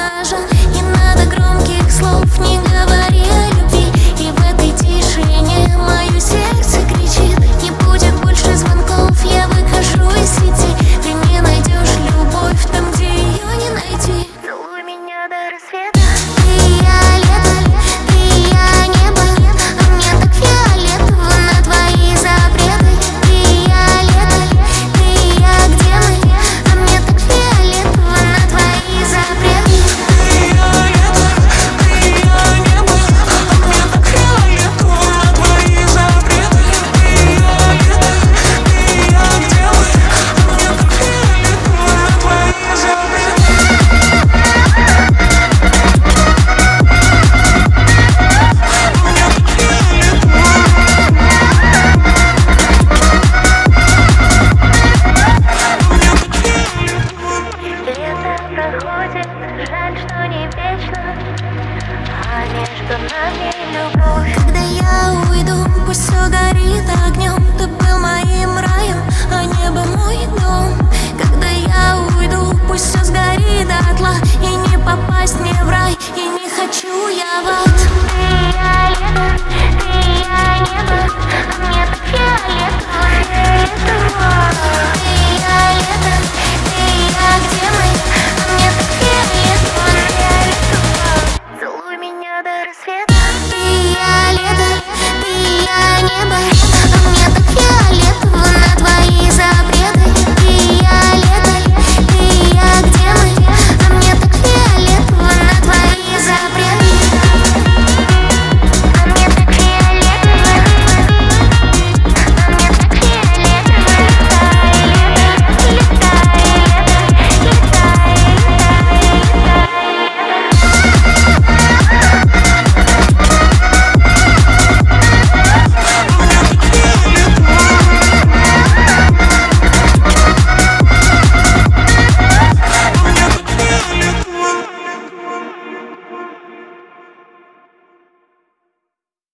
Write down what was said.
ножа. Не надо громких слов, не говори о любви. И в этой тишине мое сердце кричит: не будет больше звонков, я выхожу из сети. Ты не найдешь любовь там, где ее не найти. Целуй меня до рассвета. Ты и я лето, ты и я небо, а мне так фиолетово на твои запреты. Ты и я лето, ты и я где мы, а мне так фиолетово на твои запреты. Ты и я лето, ты и я небо, а мне так фиолетово на твои запреты. Ты и я лето, ты и я где мы, а мне так фиолетово на твои запреты. Лето проходит, жаль, что не вечно, а между нами любовь. Когда я уйду, пусть все горит огнем. Ты был моим раем, а небо мой дом. Когда я уйду, пусть все сгорит дотла, и не попасть мне в рай, и не хочу я в ад.